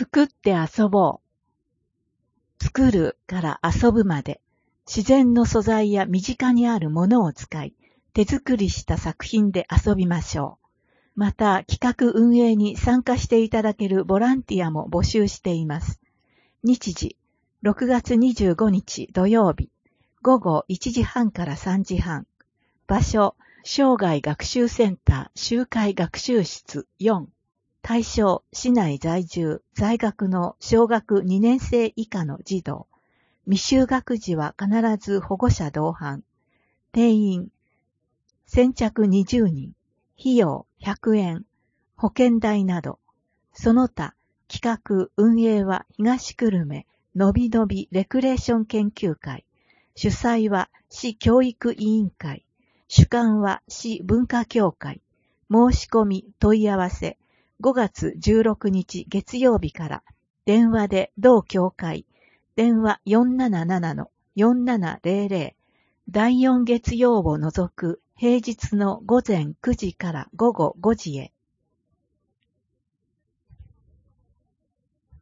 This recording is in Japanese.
作って遊ぼう。作るから遊ぶまで、自然の素材や身近にあるものを使い、手作りした作品で遊びましょう。また、企画運営に参加していただけるボランティアも募集しています。日時、6月25日土曜日、午後1時半から3時半。場所、生涯学習センター集会学習室4。対象、市内在住、在学の小学2年生以下の児童。未就学児は必ず保護者同伴。定員、先着20人。費用100円。保険代など。その他、企画、運営は東久留米のびのびレクレーション研究会。主催は市教育委員会。主管は市文化協会。申し込み問い合わせ。5月16日月曜日から電話で同協会電話 477-4700 第4月曜を除く平日の午前9時から午後5時へ。